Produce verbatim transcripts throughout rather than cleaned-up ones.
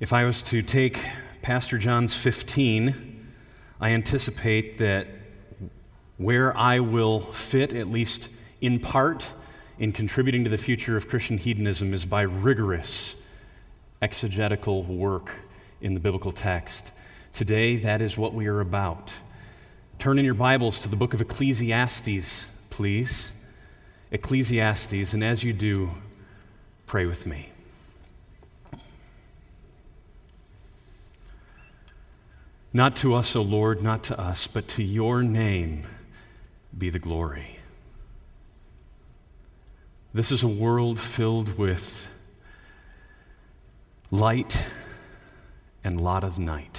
If I was to take Pastor John's fifteen, I anticipate that where I will fit, at least in part, in contributing to the future of Christian hedonism is by rigorous exegetical work in the biblical text. Today, that is what we are about. Turn in your Bibles to the book of Ecclesiastes, please. Ecclesiastes, and as you do, pray with me. Not to us, O Lord, not to us, but to your name be the glory. This is a world filled with light and lot of night.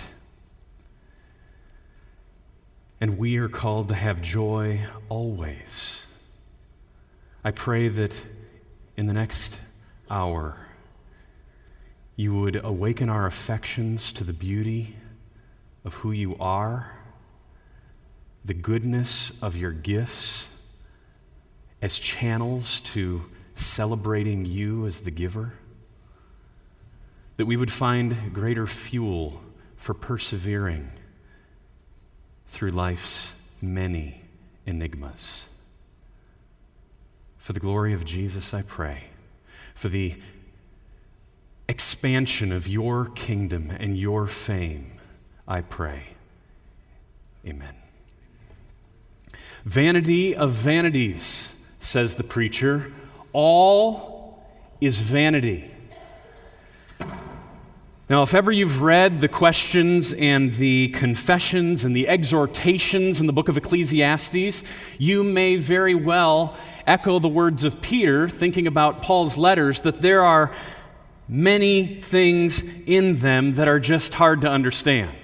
And we are called to have joy always. I pray that in the next hour, you would awaken our affections to the beauty of who you are, the goodness of your gifts as channels to celebrating you as the giver, that we would find greater fuel for persevering through life's many enigmas. For the glory of Jesus, I pray, for the expansion of your kingdom and your fame, I pray. Amen. Vanity of vanities, says the preacher. All is vanity. Now, if ever you've read the questions and the confessions and the exhortations in the book of Ecclesiastes, you may very well echo the words of Peter, thinking about Paul's letters, that there are many things in them that are just hard to understand.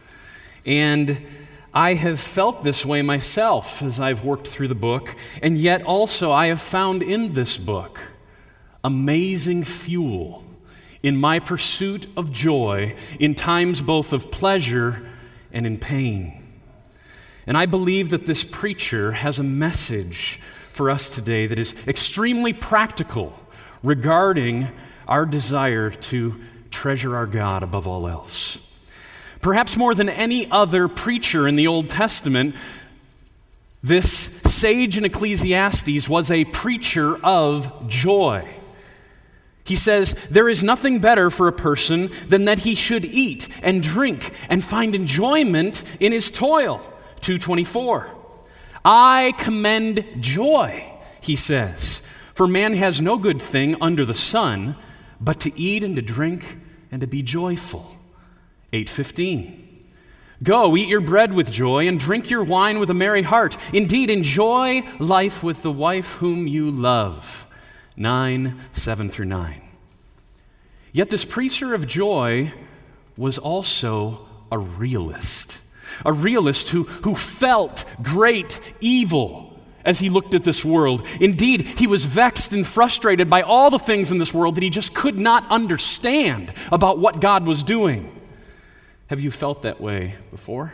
And I have felt this way myself as I've worked through the book, and yet also I have found in this book amazing fuel in my pursuit of joy in times both of pleasure and in pain. And I believe that this preacher has a message for us today that is extremely practical regarding our desire to treasure our God above all else. Perhaps more than any other preacher in the Old Testament, this sage in Ecclesiastes was a preacher of joy. He says, there is nothing better for a person than that he should eat and drink and find enjoyment in his toil. two twenty-four. I commend joy, he says, for man has no good thing under the sun but to eat and to drink and to be joyful. eight fifteen. Go, eat your bread with joy and drink your wine with a merry heart. Indeed, enjoy life with the wife whom you love. nine, seven through nine. Yet this preacher of joy was also a realist. A realist who, who felt great evil as he looked at this world. Indeed, he was vexed and frustrated by all the things in this world that he just could not understand about what God was doing. Have you felt that way before?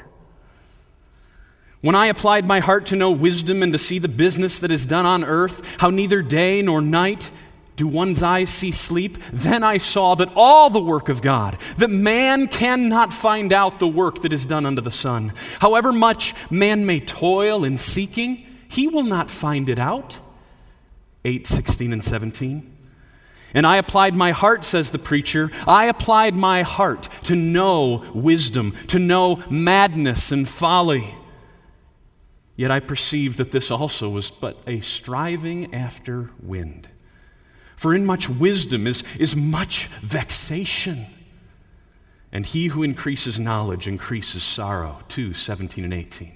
When I applied my heart to know wisdom and to see the business that is done on earth, how neither day nor night do one's eyes see sleep, then I saw that all the work of God, that man cannot find out the work that is done under the sun. However much man may toil in seeking, he will not find it out. eight, sixteen, and seventeen. And I applied my heart, says the preacher, I applied my heart to know wisdom, to know madness and folly. Yet I perceived that this also was but a striving after wind. For in much wisdom is, is much vexation. And he who increases knowledge increases sorrow. two, seventeen, and eighteen.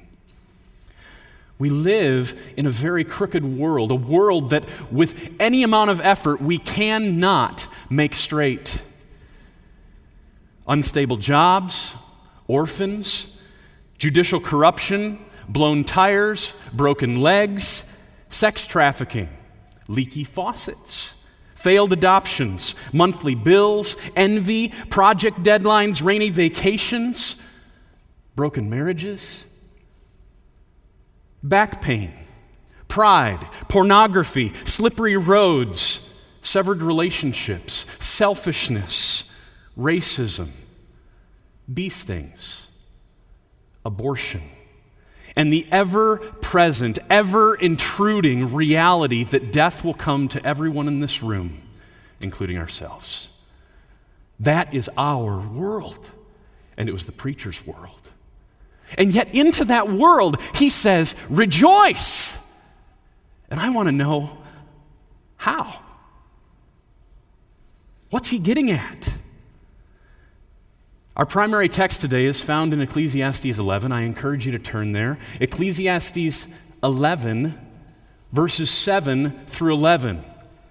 We live in a very crooked world, a world that with any amount of effort we cannot make straight. Unstable jobs, orphans, judicial corruption, blown tires, broken legs, sex trafficking, leaky faucets, failed adoptions, monthly bills, envy, project deadlines, rainy vacations, broken marriages, back pain, pride, pornography, slippery roads, severed relationships, selfishness, racism, bee stings, abortion, and the ever-present, ever-intruding reality that death will come to everyone in this room, including ourselves. That is our world, and it was the preacher's world. And yet into that world, he says, rejoice! And I want to know how. What's he getting at? Our primary text today is found in Ecclesiastes eleven. I encourage you to turn there. Ecclesiastes eleven, verses seven through eleven.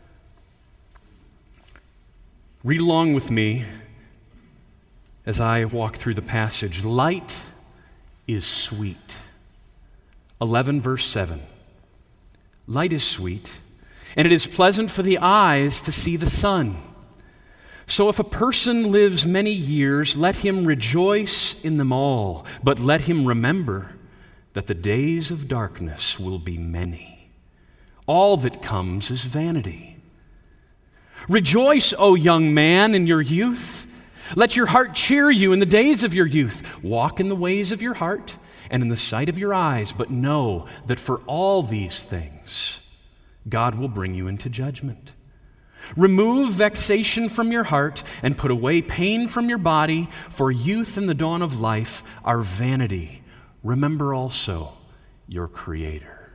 Read along with me as I walk through the passage. Light is sweet. eleven, verse seven. Light is sweet, and it is pleasant for the eyes to see the sun. So if a person lives many years, let him rejoice in them all, but let him remember that the days of darkness will be many. All that comes is vanity. Rejoice, O young man, in your youth. Let your heart cheer you in the days of your youth. Walk in the ways of your heart and in the sight of your eyes, but know that for all these things, God will bring you into judgment. Remove vexation from your heart and put away pain from your body, for youth and the dawn of life are vanity. Remember also your Creator.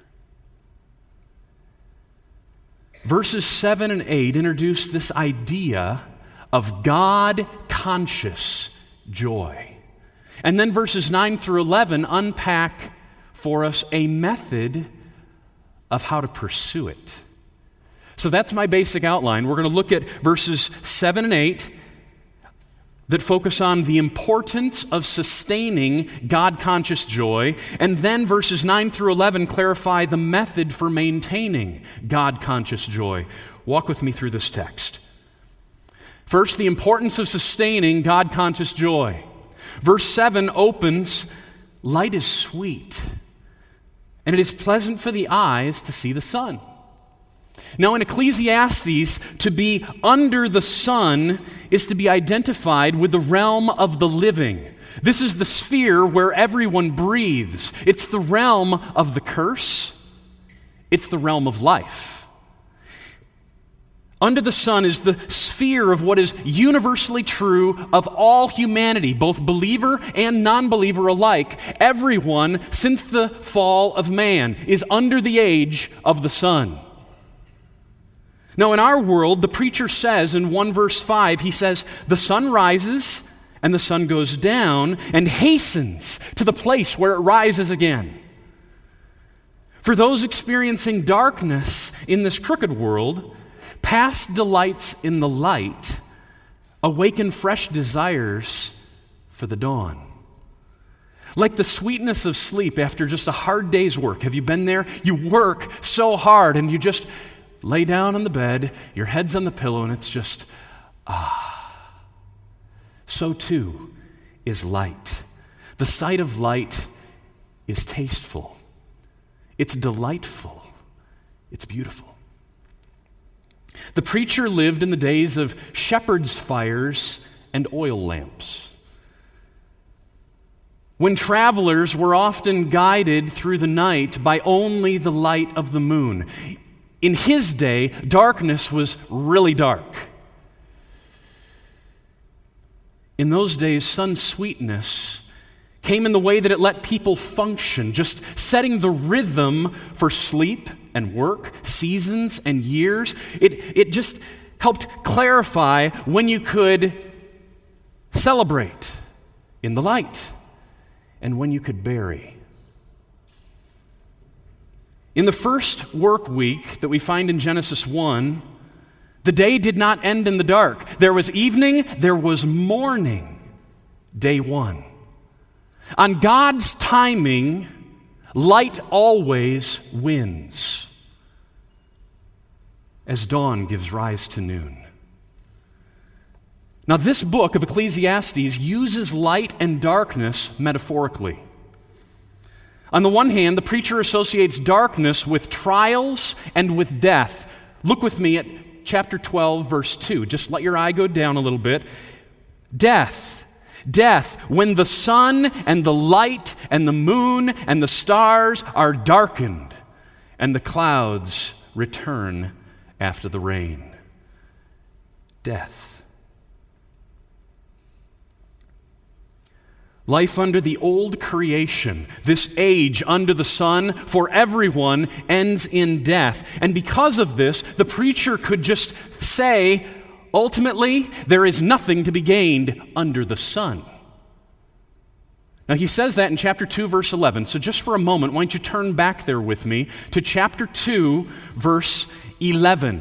Verses seven and eight introduce this idea of God-conscious joy. And then verses nine through eleven unpack for us a method of how to pursue it. So that's my basic outline. We're going to look at verses seven and eight that focus on the importance of sustaining God-conscious joy, and then verses nine through eleven clarify the method for maintaining God-conscious joy. Walk with me through this text. First, the importance of sustaining God-conscious joy. Verse seven opens, light is sweet, and it is pleasant for the eyes to see the sun. Now, in Ecclesiastes, to be under the sun is to be identified with the realm of the living. This is the sphere where everyone breathes. It's the realm of the curse. It's the realm of life. Under the sun is the sphere of what is universally true of all humanity, both believer and non-believer alike. Everyone, since the fall of man, is under the age of the sun. Now, in our world, the preacher says in one verse five, he says, the sun rises and the sun goes down and hastens to the place where it rises again. For those experiencing darkness in this crooked world, past delights in the light awaken fresh desires for the dawn. Like the sweetness of sleep after just a hard day's work. Have you been there? You work so hard and you just lay down on the bed, your head's on the pillow, and it's just, ah. So too is light. The sight of light is tasteful. It's delightful. It's beautiful. The preacher lived in the days of shepherds' fires and oil lamps, when travelers were often guided through the night by only the light of the moon. In his day, darkness was really dark. In those days, sun's sweetness came in the way that it let people function, just setting the rhythm for sleep and work, seasons and years. It, it just helped clarify when you could celebrate in the light and when you could bury. In the first work week that we find in Genesis one, the day did not end in the dark. There was evening, there was morning, day one. On God's timing, light always wins, as dawn gives rise to noon. Now, this book of Ecclesiastes uses light and darkness metaphorically. On the one hand, the preacher associates darkness with trials and with death. Look with me at chapter twelve, verse two. Just let your eye go down a little bit. Death. Death, when the sun and the light and the moon and the stars are darkened and the clouds return after the rain. Death. Life under the old creation, this age under the sun, for everyone ends in death. And because of this, the preacher could just say, ultimately, there is nothing to be gained under the sun. Now, he says that in chapter two, verse eleven. So just for a moment, why don't you turn back there with me to chapter two, verse eleven.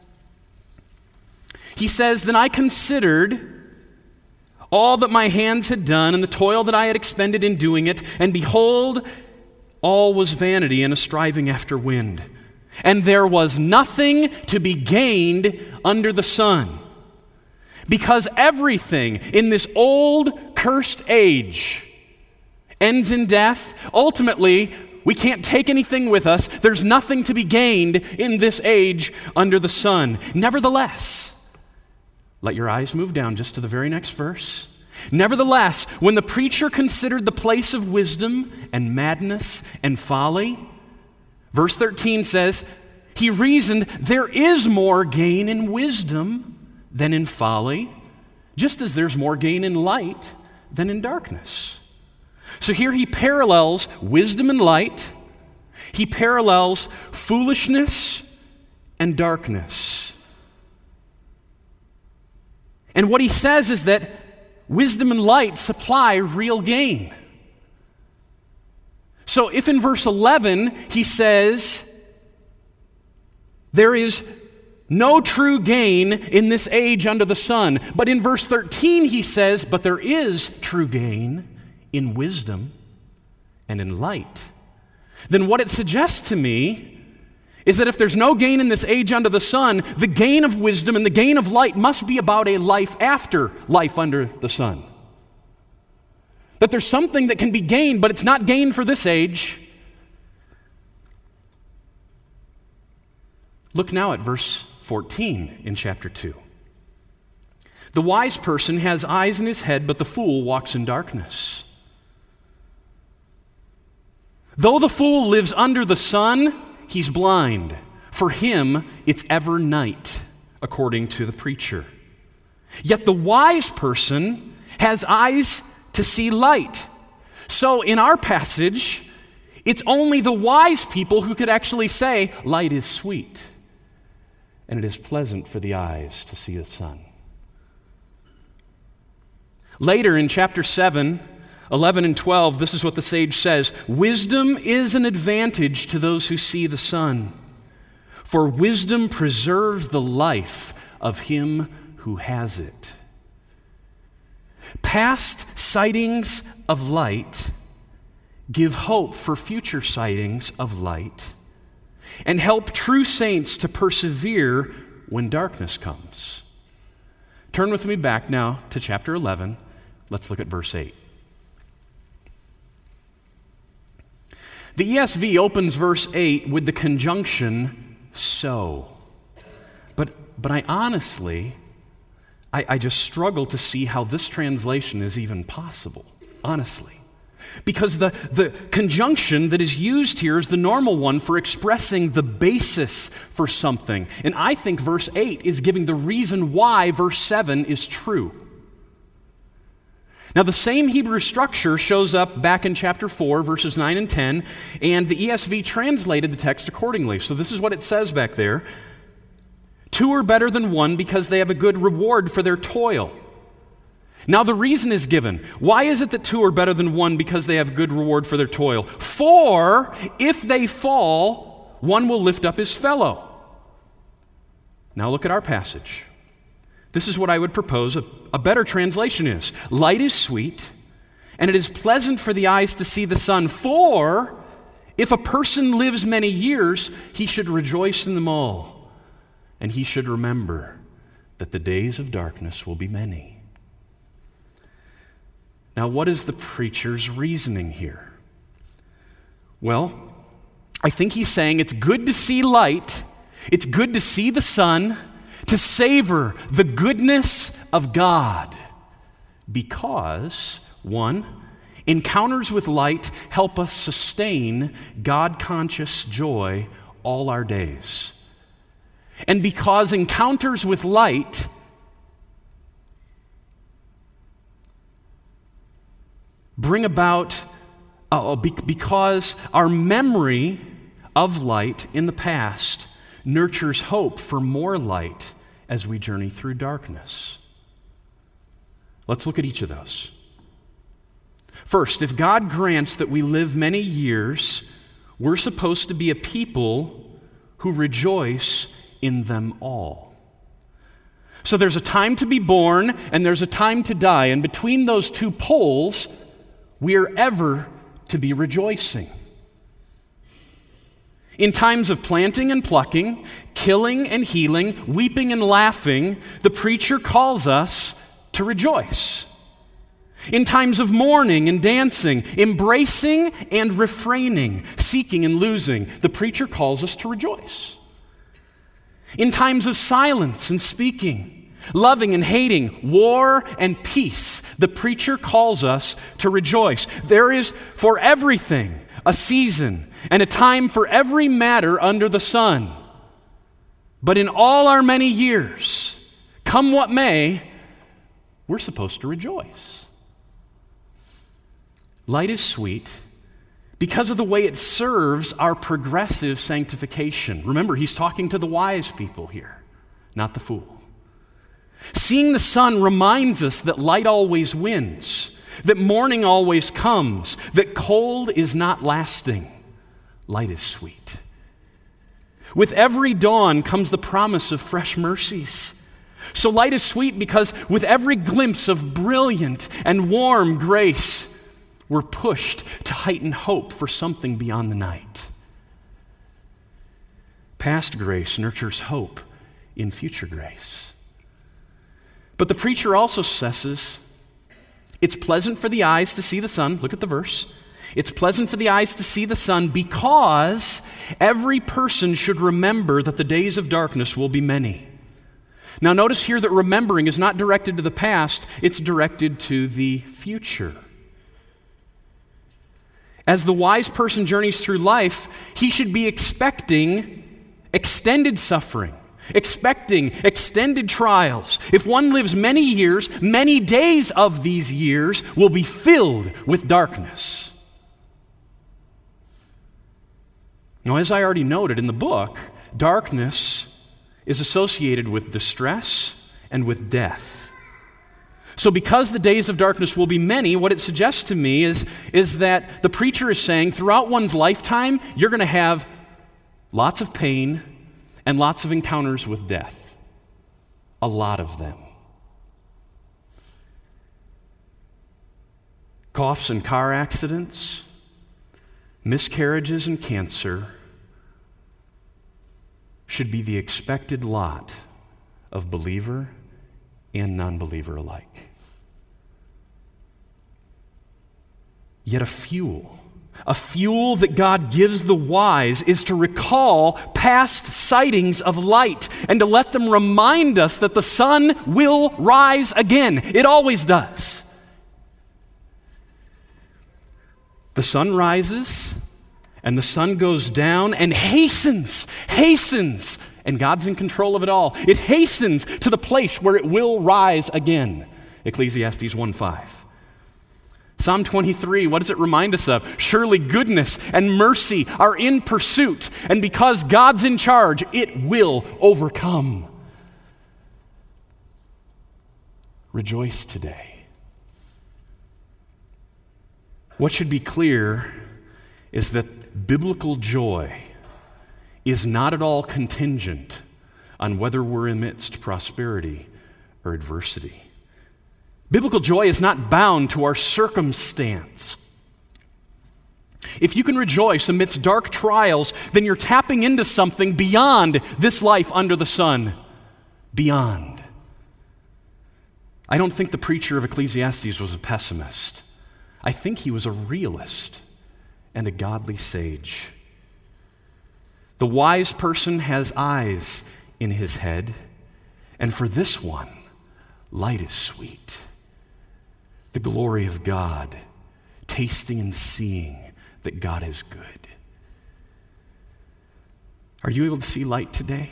He says, "Then I considered all that my hands had done and the toil that I had expended in doing it, and behold, all was vanity and a striving after wind. And there was nothing to be gained under the sun. Because everything in this old, cursed age ends in death. Ultimately, we can't take anything with us. There's nothing to be gained in this age under the sun. Nevertheless," let your eyes move down just to the very next verse. "Nevertheless, when the preacher considered the place of wisdom and madness and folly," verse thirteen says, "he reasoned there is more gain in wisdom than in folly, just as there's more gain in light than in darkness." So here he parallels wisdom and light. He parallels foolishness and darkness. And what he says is that wisdom and light supply real gain. So if in verse eleven he says, there is no true gain in this age under the sun, but in verse thirteen he says, but there is true gain in wisdom and in light, then what it suggests to me is that if there's no gain in this age under the sun, the gain of wisdom and the gain of light must be about a life after life under the sun. That there's something that can be gained, but it's not gained for this age. Look now at verse fourteen in chapter two. "The wise person has eyes in his head, but the fool walks in darkness. Though the fool lives under the sun, he's blind. For him, it's ever night," according to the preacher. "Yet the wise person has eyes to see light." So in our passage, it's only the wise people who could actually say, light is sweet, and it is pleasant for the eyes to see the sun. Later in chapter seven, eleven and twelve, this is what the sage says, "Wisdom is an advantage to those who see the sun, for wisdom preserves the life of him who has it." Past sightings of light give hope for future sightings of light and help true saints to persevere when darkness comes. Turn with me back now to chapter eleven. Let's look at verse eight. The E S V opens verse eight with the conjunction "so." But, but I honestly, I, I just struggle to see how this translation is even possible, honestly. Because the, the conjunction that is used here is the normal one for expressing the basis for something. And I think verse eight is giving the reason why verse seven is true. Now, the same Hebrew structure shows up back in chapter four, verses nine and ten, and the E S V translated the text accordingly. So this is what it says back there. "Two are better than one because they have a good reward for their toil." Now, the reason is given. Why is it that two are better than one because they have good reward for their toil? "For if they fall, one will lift up his fellow." Now look at our passage. This is what I would propose a, a better translation is. "Light is sweet, and it is pleasant for the eyes to see the sun. For if a person lives many years, he should rejoice in them all, and he should remember that the days of darkness will be many." Now, what is the preacher's reasoning here? Well, I think he's saying it's good to see light, it's good to see the sun, to savor the goodness of God. Because, one, encounters with light help us sustain God-conscious joy all our days. And because encounters with light bring about, uh, because our memory of light in the past nurtures hope for more light as we journey through darkness. Let's look at each of those. First, if God grants that we live many years, we're supposed to be a people who rejoice in them all. So there's a time to be born and there's a time to die, and between those two poles, we are ever to be rejoicing. In times of planting and plucking, killing and healing, weeping and laughing, the preacher calls us to rejoice. In times of mourning and dancing, embracing and refraining, seeking and losing, the preacher calls us to rejoice. In times of silence and speaking, loving and hating, war and peace, the preacher calls us to rejoice. There is for everything a season and a time for every matter under the sun. But in all our many years, come what may, we're supposed to rejoice. Light is sweet because of the way it serves our progressive sanctification. Remember, he's talking to the wise people here, not the fool. Seeing the sun reminds us that light always wins, that morning always comes, that cold is not lasting. Light is sweet. With every dawn comes the promise of fresh mercies. So light is sweet because with every glimpse of brilliant and warm grace, we're pushed to heighten hope for something beyond the night. Past grace nurtures hope in future grace. But the preacher also says, it's pleasant for the eyes to see the sun. Look at the verse. It's pleasant for the eyes to see the sun because every person should remember that the days of darkness will be many. Now notice here that remembering is not directed to the past, it's directed to the future. As the wise person journeys through life, he should be expecting extended suffering, expecting extended trials. If one lives many years, many days of these years will be filled with darkness. Now, as I already noted in the book, darkness is associated with distress and with death. So because the days of darkness will be many, what it suggests to me is, is that the preacher is saying throughout one's lifetime, you're going to have lots of pain and lots of encounters with death. A lot of them. Coughs and car accidents, miscarriages and cancer should be the expected lot of believer and non-believer alike. Yet a fuel, a fuel that God gives the wise is to recall past sightings of light and to let them remind us that the sun will rise again. It always does. The sun rises and the sun goes down and hastens, hastens, and God's in control of it all. It hastens to the place where it will rise again. Ecclesiastes one five. Psalm twenty-three, what does it remind us of? Surely goodness and mercy are in pursuit, and because God's in charge, it will overcome. Rejoice today. What should be clear is that biblical joy is not at all contingent on whether we're amidst prosperity or adversity. Biblical joy is not bound to our circumstance. If you can rejoice amidst dark trials, then you're tapping into something beyond this life under the sun. Beyond. I don't think the preacher of Ecclesiastes was a pessimist. I think he was a realist and a godly sage. The wise person has eyes in his head, and for this one, light is sweet. the glory of God, tasting and seeing that God is good. Are you able to see light today?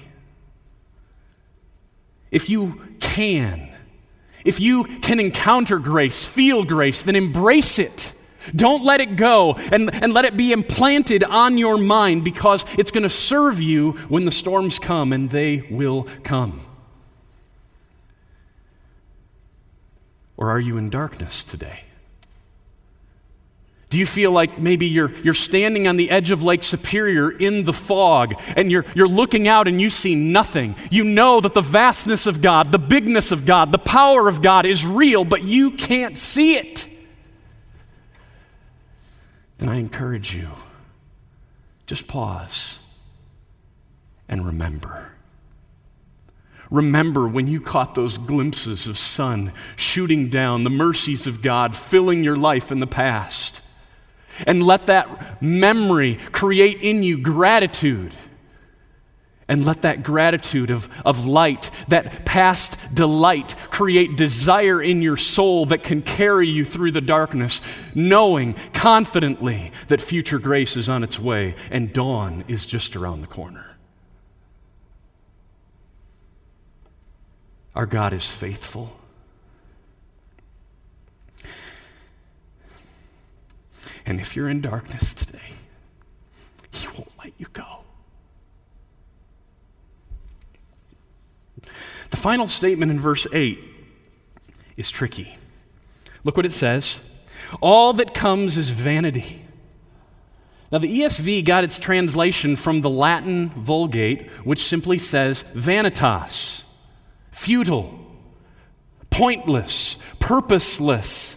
If you can, if you can encounter grace, feel grace, then embrace it. Don't let it go and, and let it be implanted on your mind, because it's going to serve you when the storms come, and they will come. Or are you in darkness today? Do you feel like maybe you're, you're standing on the edge of Lake Superior in the fog, and you're, you're looking out and you see nothing? You know that the vastness of God, the bigness of God, the power of God is real, but you can't see it. Then I encourage you, just pause and remember. Remember when you caught those glimpses of sun shooting down, the mercies of God filling your life in the past. And let that memory create in you gratitude. And let that gratitude of, of light, that past delight, create desire in your soul that can carry you through the darkness, knowing confidently that future grace is on its way and dawn is just around the corner. Our God is faithful. And if you're in darkness today, He won't let you go. The final statement in verse eight is tricky. Look what it says. All that comes is vanity. Now, the E S V got its translation from the Latin Vulgate, which simply says vanitas, futile, pointless, purposeless.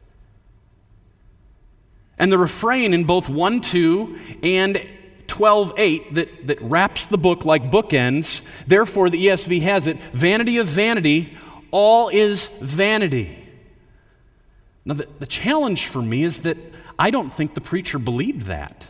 And the refrain in both one two and twelve eight that, that wraps the book like bookends, therefore the E S V has it, vanity of vanity, all is vanity. Now the, the challenge for me is that I don't think the preacher believed that.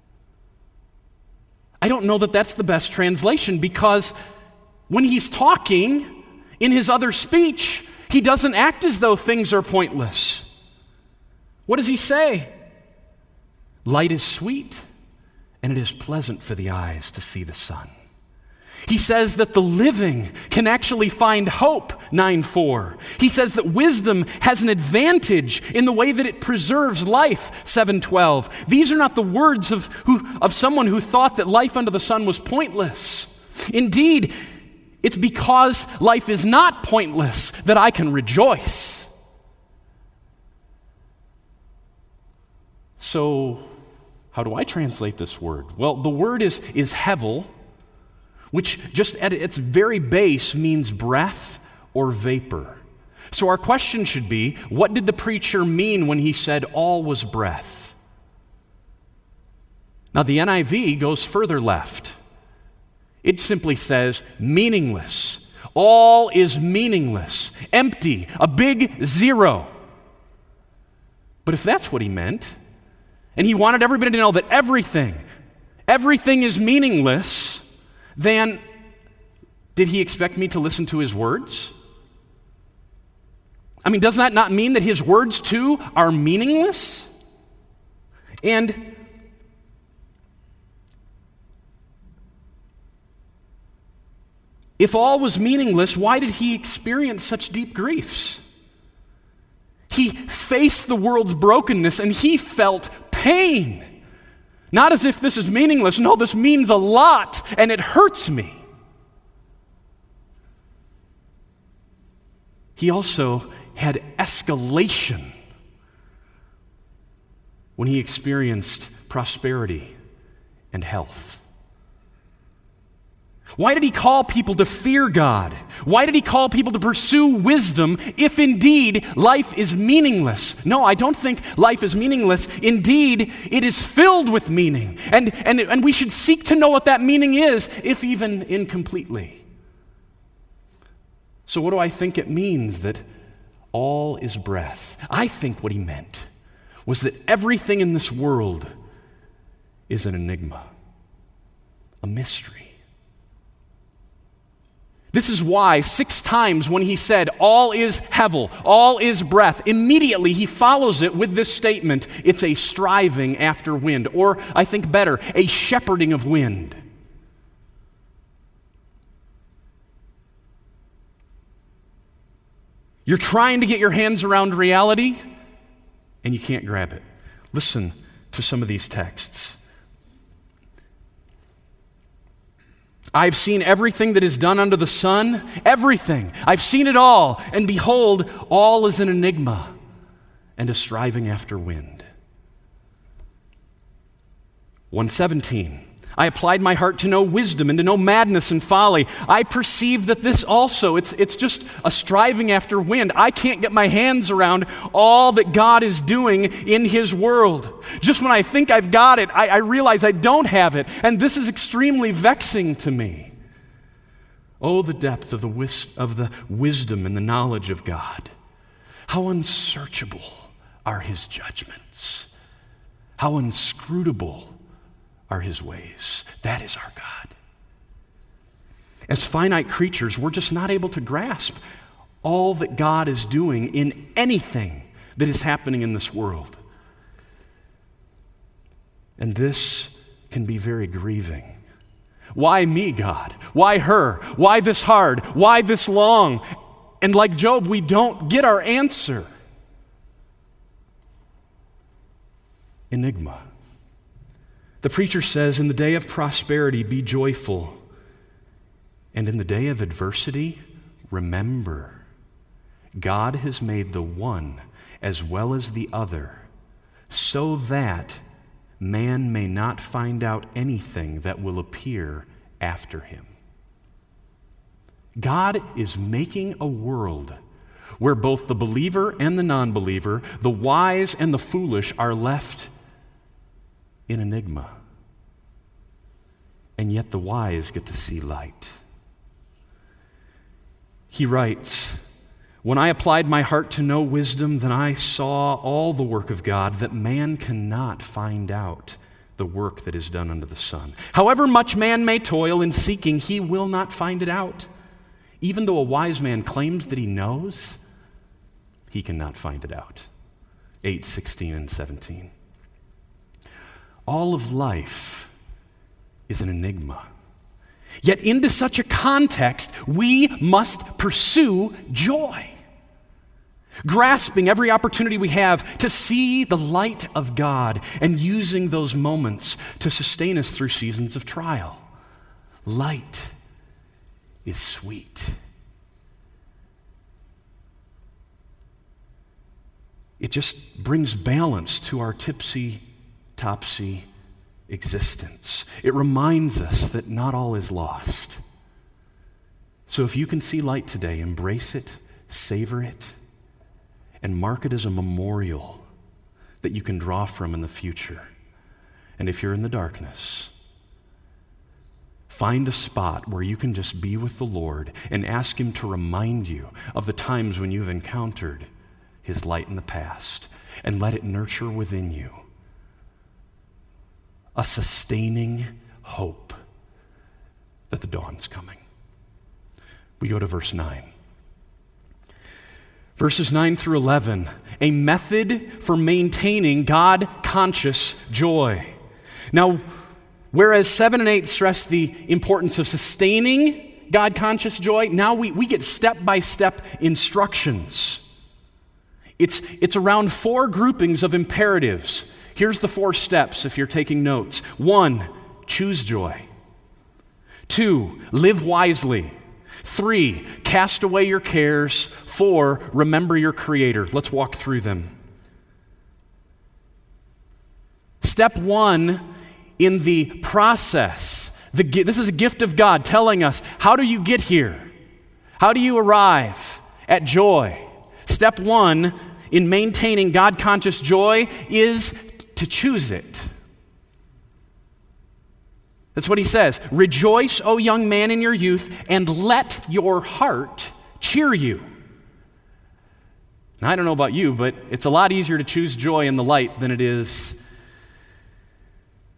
I don't know that that's the best translation, because when he's talking in his other speech, he doesn't act as though things are pointless. What does he say? Light is sweet, and it is pleasant for the eyes to see the sun. He says that the living can actually find hope, nine four. He says that wisdom has an advantage in the way that it preserves life, seven twelve. These are not the words of, who, of someone who thought that life under the sun was pointless. Indeed, it's because life is not pointless that I can rejoice. So, how do I translate this word? Well, the word is, is hevel, which just at its very base means breath or vapor. So our question should be, what did the preacher mean when he said all was breath? Now the N I V goes further left. It simply says meaningless. All is meaningless, empty, a big zero. But if that's what he meant, and he wanted everybody to know that everything, everything is meaningless, then did he expect me to listen to his words? I mean, does that not mean that his words too are meaningless? And if all was meaningless, why did he experience such deep griefs? He faced the world's brokenness and he felt pain. Not as if this is meaningless. No, this means a lot and it hurts me. He also had escalation when he experienced prosperity and health. Why did he call people to fear God? Why did he call people to pursue wisdom if indeed life is meaningless? No, I don't think life is meaningless. Indeed, it is filled with meaning. And, and, and we should seek to know what that meaning is, if even incompletely. So what do I think it means that all is breath? I think what he meant was that everything in this world is an enigma, a mystery. This is why six times when he said, all is hevel, all is breath, immediately he follows it with this statement, it's a striving after wind, or I think better, a shepherding of wind. You're trying to get your hands around reality, and you can't grab it. Listen to some of these texts. I've seen everything that is done under the sun, everything. I've seen it all, and behold, all is an enigma and a striving after wind. one seventeen. I applied my heart to know wisdom and to know madness and folly. I perceive that this also, it's, it's just a striving after wind. I can't get my hands around all that God is doing in His world. Just when I think I've got it, I, I realize I don't have it, and this is extremely vexing to me. Oh, the depth of the, wis- of the wisdom and the knowledge of God. How unsearchable are His judgments. How inscrutable are His ways. That is our God. As finite creatures, we're just not able to grasp all that God is doing in anything that is happening in this world. And this can be very grieving. Why me, God? Why her? Why this hard? Why this long? And like Job, we don't get our answer. Enigma. The preacher says, in the day of prosperity, be joyful. And in the day of adversity, remember, God has made the one as well as the other, so that man may not find out anything that will appear after him. God is making a world where both the believer and the non-believer, the wise and the foolish, are left in enigma. And yet the wise get to see light. He writes, when I applied my heart to know wisdom, then I saw all the work of God, that man cannot find out the work that is done under the sun. However much man may toil in seeking, he will not find it out. Even though a wise man claims that he knows, he cannot find it out. eight, sixteen, and seventeen. All of life is an enigma. Yet into such a context, we must pursue joy, grasping every opportunity we have to see the light of God and using those moments to sustain us through seasons of trial. Light is sweet. It just brings balance to our tipsy-topsy existence. It reminds us that not all is lost. So if you can see light today, embrace it, savor it, and mark it as a memorial that you can draw from in the future. And if you're in the darkness, find a spot where you can just be with the Lord and ask Him to remind you of the times when you've encountered His light in the past, and let it nurture within you a sustaining hope that the dawn's coming. We go to verse nine. Verses nine through eleven, a method for maintaining God-conscious joy. Now, whereas seven and eight stress the importance of sustaining God-conscious joy, now we, we get step-by-step instructions. It's, it's around four groupings of imperatives. Here's the four steps if you're taking notes. One, choose joy. Two, live wisely. Three, cast away your cares. Four, remember your Creator. Let's walk through them. Step one in the process. The, this is a gift of God telling us, how do you get here? How do you arrive at joy? Step one in maintaining God-conscious joy is to choose it. That's what he says. Rejoice, O young man, in your youth, and let your heart cheer you. Now, I don't know about you, but it's a lot easier to choose joy in the light than it is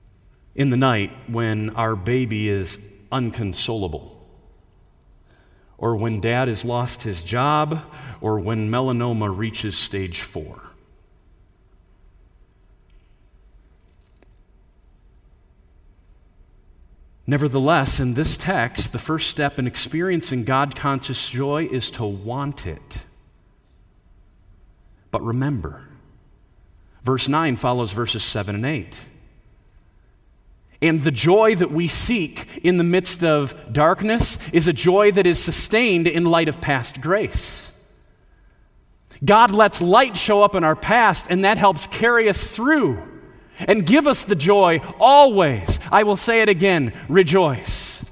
in the night when our baby is unconsolable, or when dad has lost his job, or when melanoma reaches stage four. Nevertheless, in this text, the first step in experiencing God-conscious joy is to want it. But remember, verse nine follows verses seven and eight. And the joy that we seek in the midst of darkness is a joy that is sustained in light of past grace. God lets light show up in our past, and that helps carry us through and give us the joy always. I will say it again, rejoice.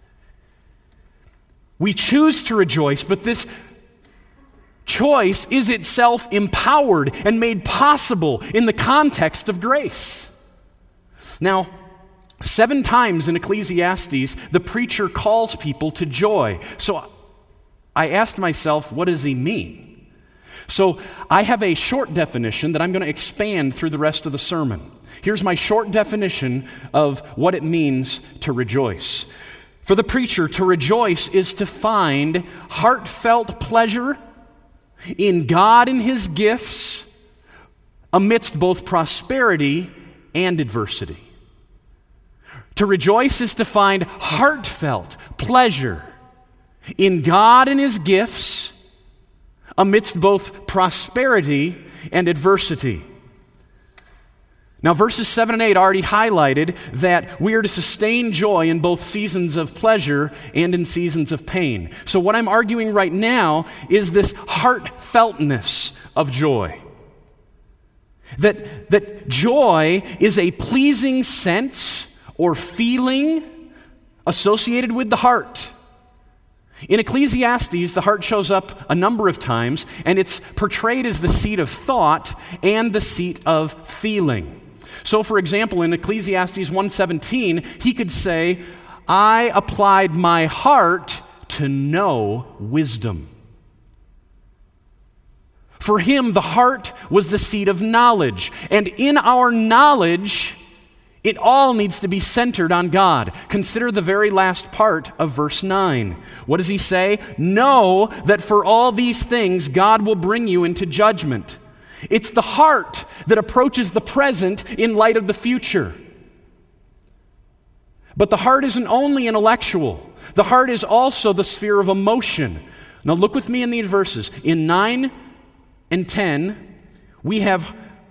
We choose to rejoice, but this choice is itself empowered and made possible in the context of grace. Now, seven times in Ecclesiastes, the preacher calls people to joy. So I asked myself, what does he mean? So I have a short definition that I'm going to expand through the rest of the sermon. Here's my short definition of what it means to rejoice. For the preacher, to rejoice is to find heartfelt pleasure in God and His gifts amidst both prosperity and adversity. To rejoice is to find heartfelt pleasure in God and His gifts amidst both prosperity and adversity. Now, verses seven and eight already highlighted that we are to sustain joy in both seasons of pleasure and in seasons of pain. So what I'm arguing right now is this heartfeltness of joy. That, that joy is a pleasing sense or feeling associated with the heart. In Ecclesiastes, the heart shows up a number of times, and it's portrayed as the seat of thought and the seat of feeling. So, for example, in Ecclesiastes one seventeen, he could say, I applied my heart to know wisdom. For him, the heart was the seat of knowledge, and in our knowledge, it all needs to be centered on God. Consider the very last part of verse nine. What does he say? Know that for all these things God will bring you into judgment. It's the heart that approaches the present in light of the future. But the heart isn't only intellectual. The heart is also the sphere of emotion. Now look with me in these verses. In nine and ten, we have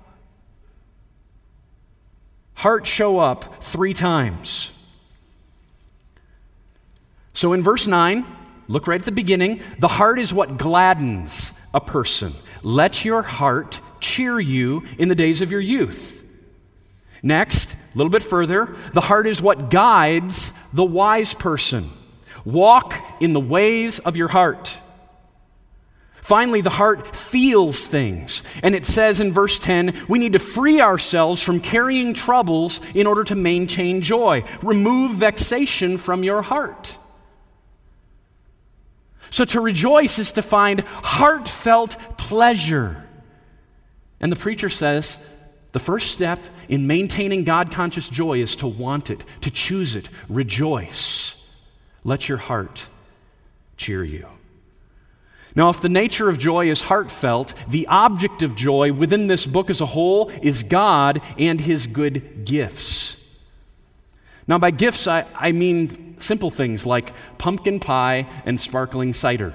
heart show up three times. So in verse nine, look right at the beginning, the heart is what gladdens a person. Let your heart cheer you in the days of your youth. Next, a little bit further, the heart is what guides the wise person. Walk in the ways of your heart. Finally, the heart feels things. And it says in verse ten, we need to free ourselves from carrying troubles in order to maintain joy. Remove vexation from your heart. So to rejoice is to find heartfelt pleasure. And the preacher says, the first step in maintaining God-conscious joy is to want it, to choose it. Rejoice. Let your heart cheer you. Now, if the nature of joy is heartfelt, the object of joy within this book as a whole is God and His good gifts. Now, by gifts, I, I mean simple things like pumpkin pie and sparkling cider.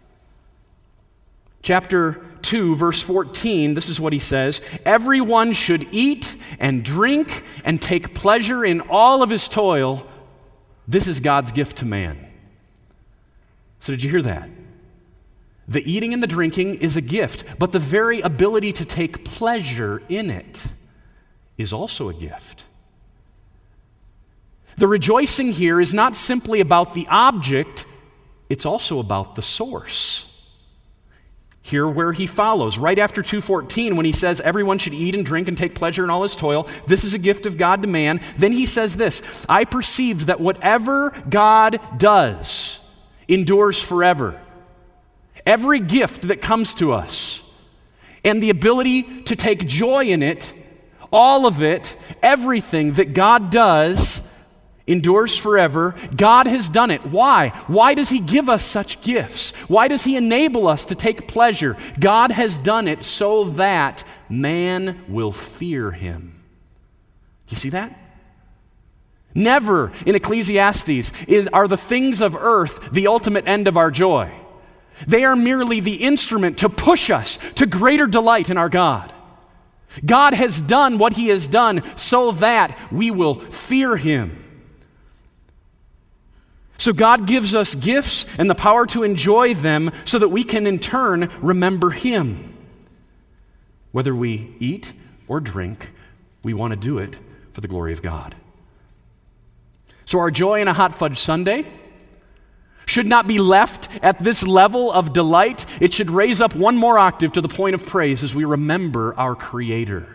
Chapter two, verse fourteen, this is what he says, everyone should eat and drink and take pleasure in all of his toil. This is God's gift to man. So did you hear that? The eating and the drinking is a gift, but the very ability to take pleasure in it is also a gift. The rejoicing here is not simply about the object, it's also about the source. Here where he follows, right after two fourteen, when he says everyone should eat and drink and take pleasure in all his toil, this is a gift of God to man. Then he says this, I perceive that whatever God does endures forever. Every gift that comes to us and the ability to take joy in it, all of it, everything that God does endures forever. God has done it. Why? Why does he give us such gifts? Why does he enable us to take pleasure? God has done it so that man will fear him. You see that? Never in Ecclesiastes is, are the things of earth the ultimate end of our joy. They are merely the instrument to push us to greater delight in our God. God has done what he has done so that we will fear him. So God gives us gifts and the power to enjoy them so that we can in turn remember him. Whether we eat or drink, we want to do it for the glory of God. So our joy in a hot fudge sundae should not be left at this level of delight. It should raise up one more octave to the point of praise as we remember our Creator.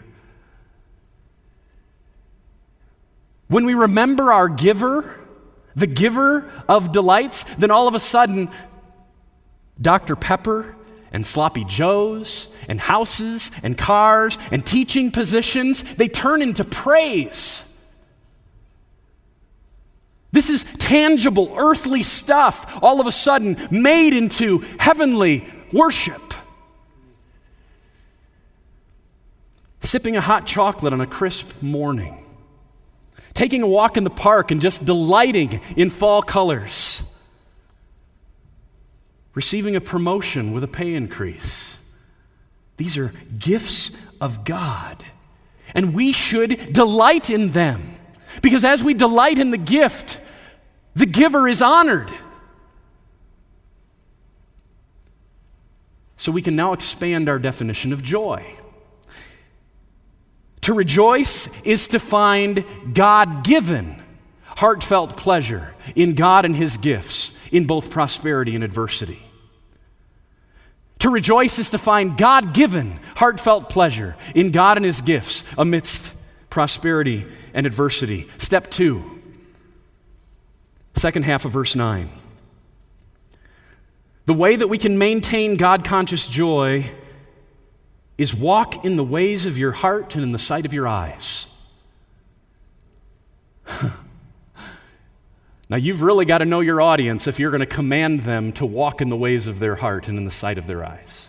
When we remember our giver, the giver of delights, then all of a sudden, Doctor Pepper and sloppy joes and houses and cars and teaching positions, they turn into praise. This is tangible, earthly stuff, all of a sudden made into heavenly worship. Sipping a hot chocolate on a crisp morning. Taking a walk in the park and just delighting in fall colors. Receiving a promotion with a pay increase. These are gifts of God, and we should delight in them. Because as we delight in the gift, the giver is honored. So we can now expand our definition of joy. To rejoice is to find God-given, heartfelt pleasure in God and his gifts, in both prosperity and adversity. To rejoice is to find God-given, heartfelt pleasure in God and his gifts amidst prosperity and adversity. Step two, second half of verse nine. The way that we can maintain God-conscious joy is walk in the ways of your heart and in the sight of your eyes. Now, you've really got to know your audience if you're going to command them to walk in the ways of their heart and in the sight of their eyes.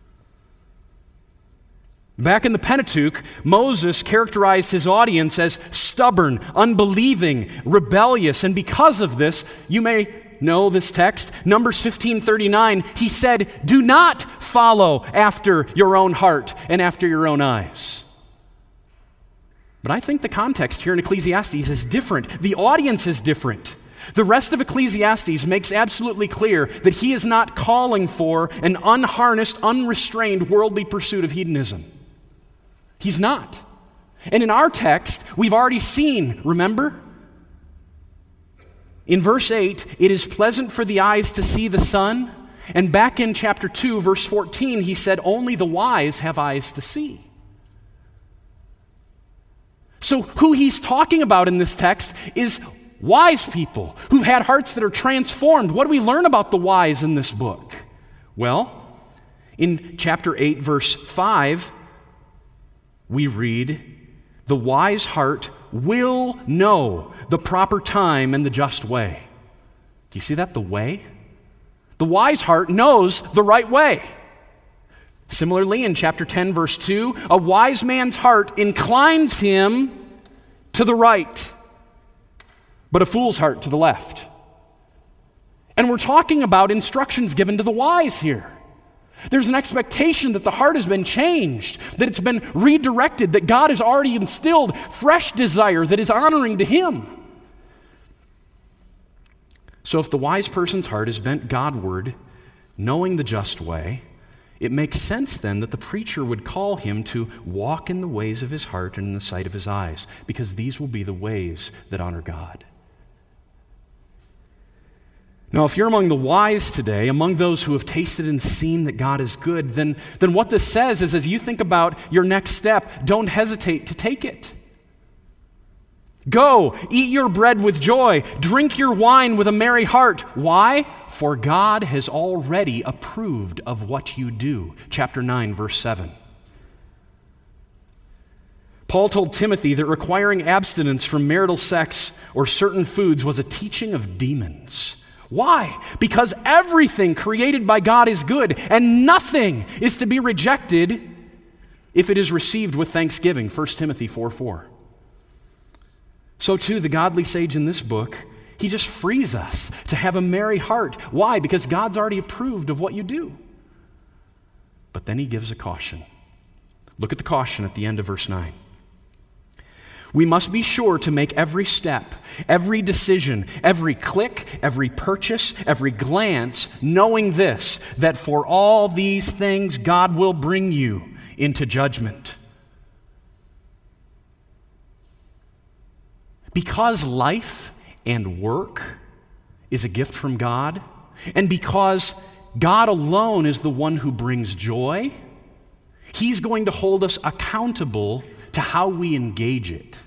Back in the Pentateuch, Moses characterized his audience as stubborn, unbelieving, rebellious, and because of this, you may know this text, Numbers fifteen thirty-nine, he said, "Do not follow after your own heart and after your own eyes." But I think the context here in Ecclesiastes is different. The audience is different. The rest of Ecclesiastes makes absolutely clear that he is not calling for an unharnessed, unrestrained worldly pursuit of hedonism. He's not. And in our text, we've already seen, remember? In verse eight, it is pleasant for the eyes to see the sun. And back in chapter two, verse fourteen, he said, only the wise have eyes to see. So who he's talking about in this text is wise people who've had hearts that are transformed. What do we learn about the wise in this book? Well, in chapter eight, verse five, we read, the wise heart will know the proper time and the just way. Do you see that? The way? The wise heart knows the right way. Similarly, in chapter ten, verse two, a wise man's heart inclines him to the right, but a fool's heart to the left. And we're talking about instructions given to the wise here. There's an expectation that the heart has been changed, that it's been redirected, that God has already instilled fresh desire that is honoring to him. So if the wise person's heart is bent Godward, knowing the just way, it makes sense then that the preacher would call him to walk in the ways of his heart and in the sight of his eyes, because these will be the ways that honor God. Now, if you're among the wise today, among those who have tasted and seen that God is good, then, then what this says is as you think about your next step, don't hesitate to take it. Go, eat your bread with joy, drink your wine with a merry heart. Why? For God has already approved of what you do. Chapter nine, verse seven. Paul told Timothy that requiring abstinence from marital sex or certain foods was a teaching of demons. Why? Because everything created by God is good, and nothing is to be rejected if it is received with thanksgiving, First Timothy four four. So too, the godly sage in this book, he just frees us to have a merry heart. Why? Because God's already approved of what you do. But then he gives a caution. Look at the caution at the end of verse nine. We must be sure to make every step, every decision, every click, every purchase, every glance, knowing this, that for all these things God will bring you into judgment. Because life and work is a gift from God, and because God alone is the one who brings joy, he's going to hold us accountable to how we engage it.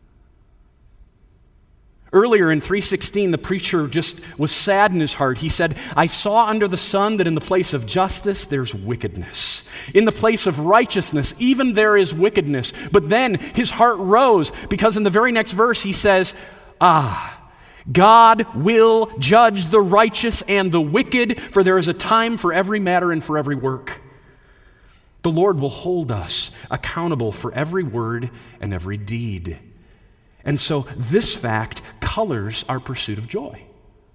Earlier in three sixteen, the preacher just was sad in his heart. He said, I saw under the sun that in the place of justice, there's wickedness. In the place of righteousness, even there is wickedness. But then his heart rose because in the very next verse he says, ah, God will judge the righteous and the wicked, for there is a time for every matter and for every work. The Lord will hold us accountable for every word and every deed. And so this fact colors our pursuit of joy.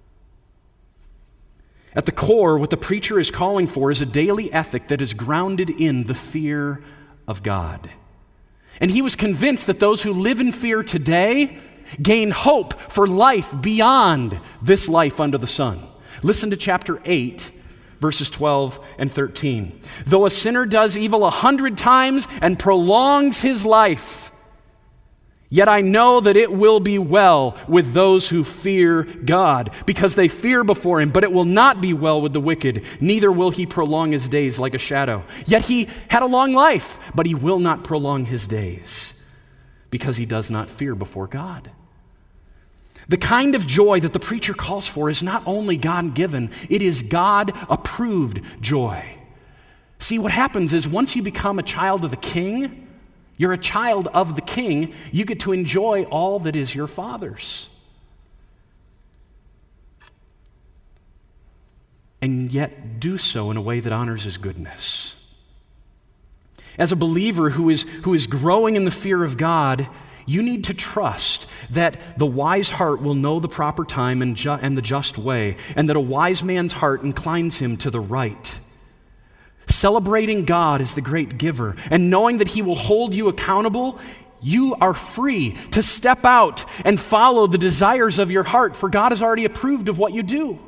At the core, what the preacher is calling for is a daily ethic that is grounded in the fear of God. And he was convinced that those who live in fear today gain hope for life beyond this life under the sun. Listen to chapter eight, verses twelve and thirteen. Though a sinner does evil a hundred times and prolongs his life, yet I know that it will be well with those who fear God, because they fear before him, but it will not be well with the wicked, neither will he prolong his days like a shadow. Yet he had a long life, but he will not prolong his days, because he does not fear before God. The kind of joy that the preacher calls for is not only God-given, it is God-approved joy. See, what happens is once you become a child of the King, you're a child of the King, you get to enjoy all that is your Father's. And yet do so in a way that honors his goodness. As a believer who is, who is growing in the fear of God, you need to trust that the wise heart will know the proper time and, ju- and the just way, and that a wise man's heart inclines him to the right. Celebrating God as the great giver and knowing that he will hold you accountable, you are free to step out and follow the desires of your heart, for God has already approved of what you do.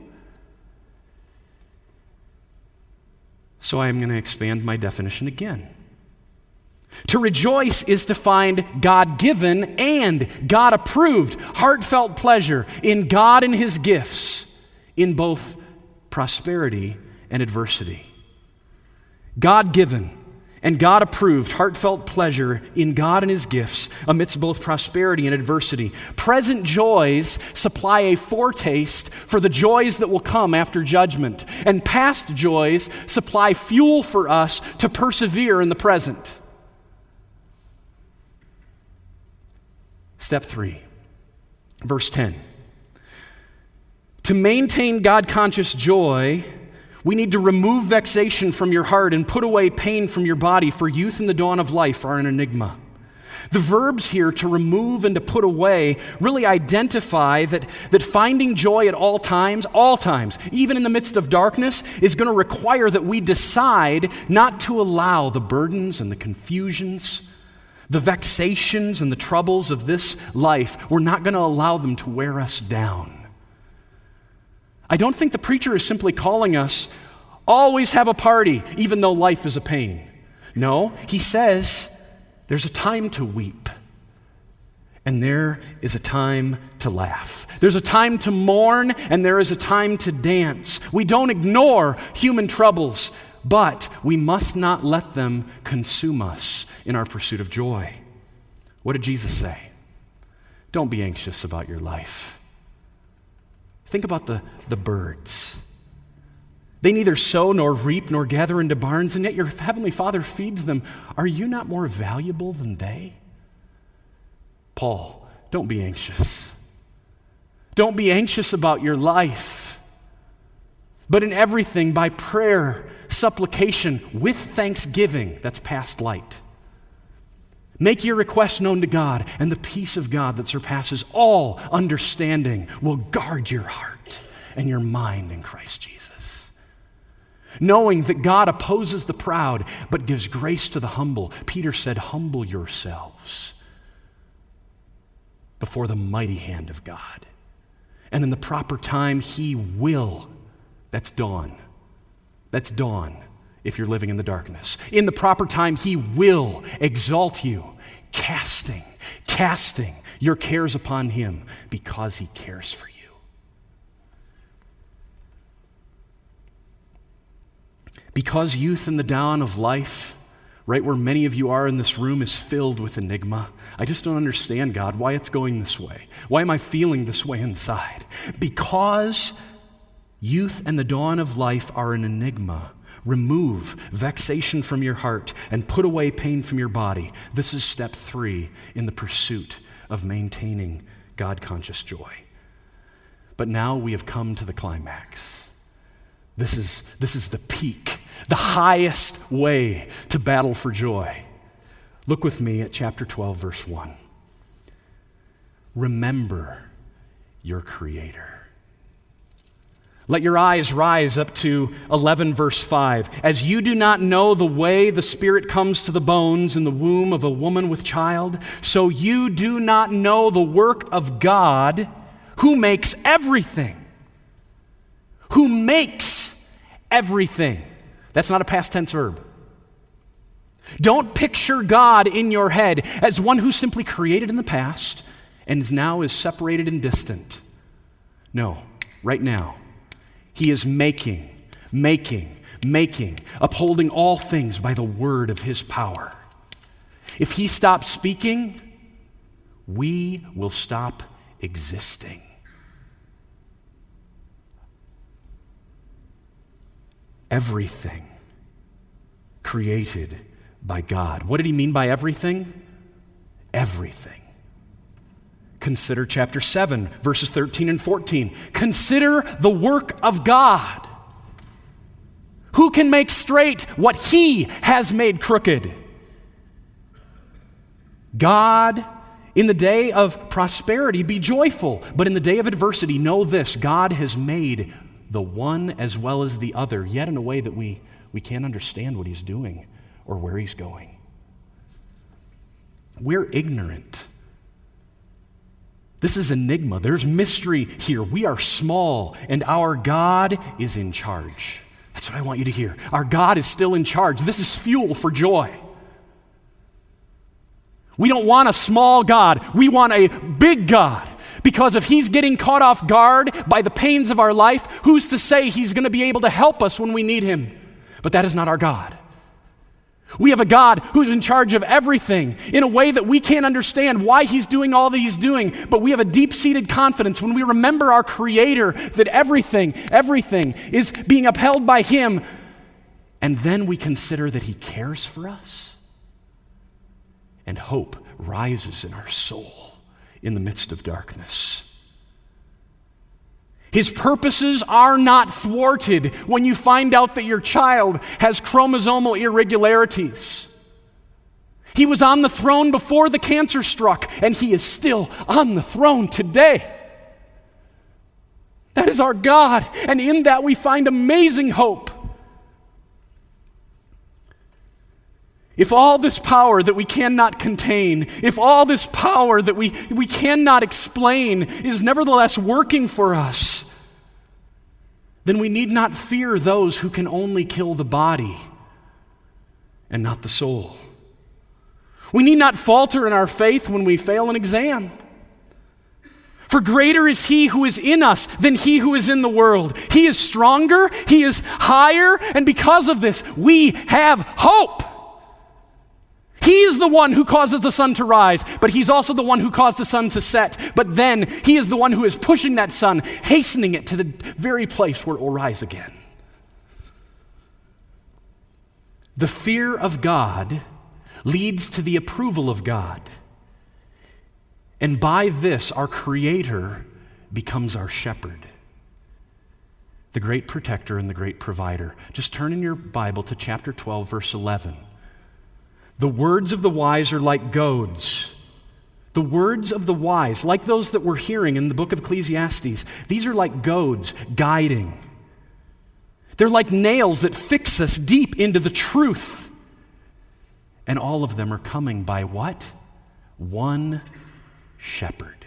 So I am going to expand my definition again. To rejoice is to find God-given and God-approved, heartfelt pleasure in God and his gifts in both prosperity and adversity. God-given and God-approved, heartfelt pleasure in God and his gifts amidst both prosperity and adversity. Present joys supply a foretaste for the joys that will come after judgment, and past joys supply fuel for us to persevere in the present. Step three, verse ten. To maintain God-conscious joy, we need to remove vexation from your heart and put away pain from your body, for youth and the dawn of life are an enigma. The verbs here, to remove and to put away, really identify that, that finding joy at all times, all times, even in the midst of darkness, is going to require that we decide not to allow the burdens and the confusions, the vexations and the troubles of this life. We're not going to allow them to wear us down. I don't think the preacher is simply calling us, always have a party, even though life is a pain. No, he says, there's a time to weep, and there is a time to laugh. There's a time to mourn, and there is a time to dance. We don't ignore human troubles, but we must not let them consume us in our pursuit of joy. What did Jesus say? Don't be anxious about your life. Think about the, the birds. They neither sow nor reap nor gather into barns, and yet your heavenly Father feeds them. Are you not more valuable than they? Paul, don't be anxious. Don't be anxious about your life, but in everything by prayer, supplication, with thanksgiving, that's past light. Make your requests known to God, and the peace of God that surpasses all understanding will guard your heart and your mind in Christ Jesus. Knowing that God opposes the proud, but gives grace to the humble. Peter said, humble yourselves before the mighty hand of God. And in the proper time, he will. That's dawn. That's dawn if you're living in the darkness. In the proper time, he will exalt you, casting, casting your cares upon him because he cares for you. Because youth in the dawn of life, right where many of you are in this room, is filled with enigma. I just don't understand, God, why it's going this way. Why am I feeling this way inside? Because youth and the dawn of life are an enigma. Remove vexation from your heart and put away pain from your body. This is step three in the pursuit of maintaining God-conscious joy. But now we have come to the climax. This is, this is the peak, the highest way to battle for joy. Look with me at chapter twelve, verse one. Remember your Creator. Let your eyes rise up to eleven, verse five. As you do not know the way the Spirit comes to the bones in the womb of a woman with child, so you do not know the work of God who makes everything. Who makes everything. That's not a past tense verb. Don't picture God in your head as one who simply created in the past and now is separated and distant. No, right now. He is making, making, making, upholding all things by the word of his power. If he stops speaking, we will stop existing. Everything created by God. What did he mean by everything? Everything. Consider chapter seven, verses thirteen and fourteen. Consider the work of God. Who can make straight what he has made crooked? God, in the day of prosperity, be joyful. But in the day of adversity, know this: God has made the one as well as the other, yet in a way that we, we can't understand what he's doing or where he's going. We're ignorant. This is enigma. There's mystery here. We are small, and our God is in charge. That's what I want you to hear. Our God is still in charge. This is fuel for joy. We don't want a small God. We want a big God. Because if he's getting caught off guard by the pains of our life, who's to say he's going to be able to help us when we need him? But that is not our God. We have a God who's in charge of everything in a way that we can't understand why he's doing all that he's doing, but we have a deep-seated confidence when we remember our Creator that everything, everything is being upheld by him, and then we consider that he cares for us, and hope rises in our soul in the midst of darkness. His purposes are not thwarted when you find out that your child has chromosomal irregularities. He was on the throne before the cancer struck, and he is still on the throne today. That is our God, and in that we find amazing hope. If all this power that we cannot contain, if all this power that we, we cannot explain is nevertheless working for us, then we need not fear those who can only kill the body and not the soul. We need not falter in our faith when we fail an exam. For greater is he who is in us than he who is in the world. He is stronger, he is higher, and because of this, we have hope. He is the one who causes the sun to rise, but he's also the one who caused the sun to set. But then he is the one who is pushing that sun, hastening it to the very place where it will rise again. The fear of God leads to the approval of God. And by this, our Creator becomes our shepherd, the great protector and the great provider. Just turn in your Bible to chapter twelve, verse eleven. The words of the wise are like goads. The words of the wise, like those that we're hearing in the book of Ecclesiastes, these are like goads guiding. They're like nails that fix us deep into the truth. And all of them are coming by what? One shepherd.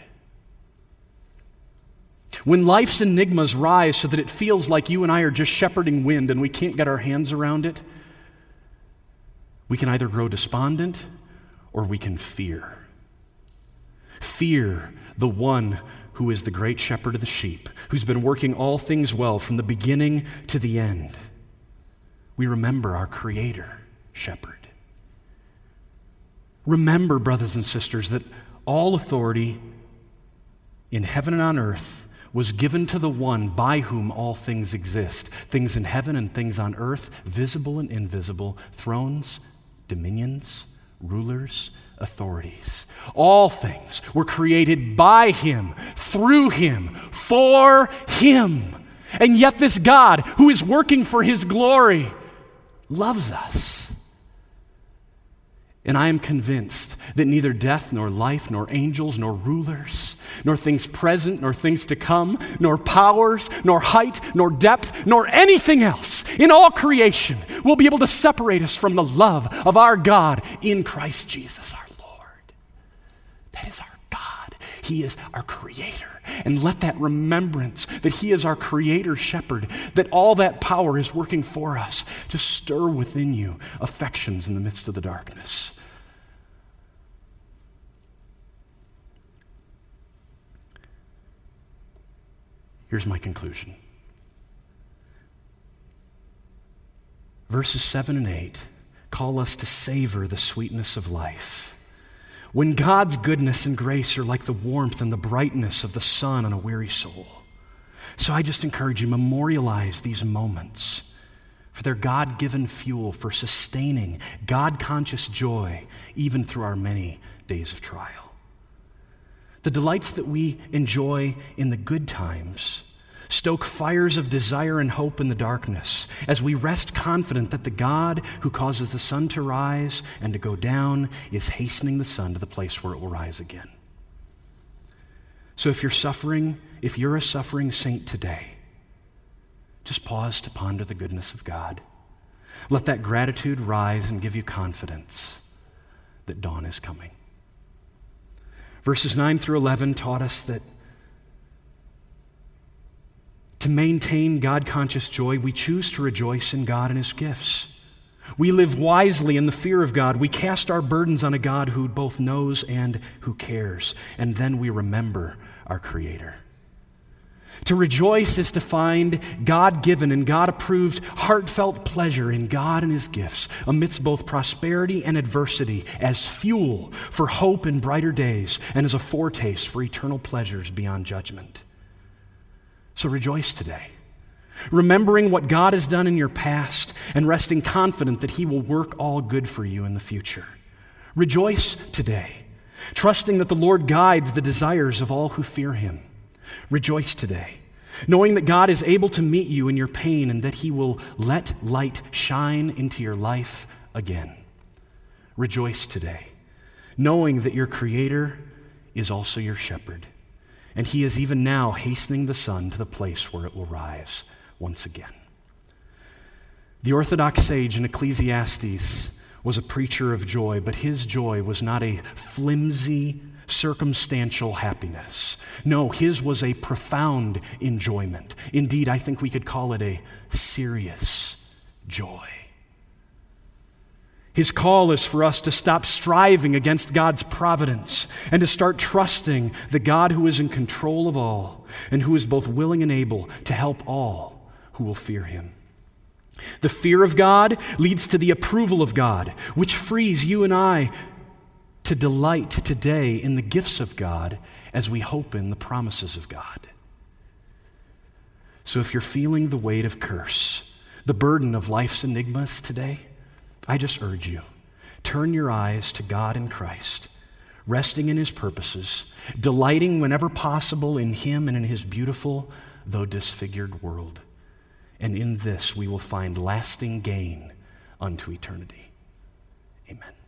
When life's enigmas rise so that it feels like you and I are just shepherding wind and we can't get our hands around it, we can either grow despondent or we can fear. Fear the one who is the great shepherd of the sheep, who's been working all things well from the beginning to the end. We remember our Creator shepherd. Remember, brothers and sisters, that all authority in heaven and on earth was given to the one by whom all things exist, things in heaven and things on earth, visible and invisible, thrones, dominions, rulers, authorities. All things were created by Him, through Him, for Him. And yet this God, who is working for His glory, loves us. And I am convinced that neither death, nor life, nor angels, nor rulers, nor things present, nor things to come, nor powers, nor height, nor depth, nor anything else in all creation will be able to separate us from the love of our God in Christ Jesus our Lord. That is our God. He is our Creator. And let that remembrance that He is our Creator shepherd, that all that power is working for us, to stir within you affections in the midst of the darkness. Here's my conclusion. Verses seven and eight call us to savor the sweetness of life. When God's goodness and grace are like the warmth and the brightness of the sun on a weary soul. So I just encourage you, memorialize these moments, for their God-given fuel for sustaining God-conscious joy even through our many days of trial. The delights that we enjoy in the good times stoke fires of desire and hope in the darkness as we rest confident that the God who causes the sun to rise and to go down is hastening the sun to the place where it will rise again. So if you're suffering, if you're a suffering saint today, just pause to ponder the goodness of God. Let that gratitude rise and give you confidence that dawn is coming. Verses nine through eleven taught us that to maintain God-conscious joy, we choose to rejoice in God and His gifts. We live wisely in the fear of God. We cast our burdens on a God who both knows and who cares. And then we remember our Creator. To rejoice is to find God-given and God-approved heartfelt pleasure in God and His gifts amidst both prosperity and adversity as fuel for hope in brighter days and as a foretaste for eternal pleasures beyond judgment. So rejoice today, remembering what God has done in your past and resting confident that He will work all good for you in the future. Rejoice today, trusting that the Lord guides the desires of all who fear Him. Rejoice today, knowing that God is able to meet you in your pain and that He will let light shine into your life again. Rejoice today, knowing that your Creator is also your shepherd, and He is even now hastening the sun to the place where it will rise once again. The Orthodox sage in Ecclesiastes was a preacher of joy, but his joy was not a flimsy, circumstantial happiness. No, his was a profound enjoyment. Indeed, I think we could call it a serious joy. His call is for us to stop striving against God's providence and to start trusting the God who is in control of all and who is both willing and able to help all who will fear Him. The fear of God leads to the approval of God, which frees you and I to delight today in the gifts of God as we hope in the promises of God. So if you're feeling the weight of curse, the burden of life's enigmas today, I just urge you, turn your eyes to God in Christ. resting in his purposes, delighting whenever possible in him and in his beautiful, though disfigured world. And in this we will find lasting gain unto eternity. Amen.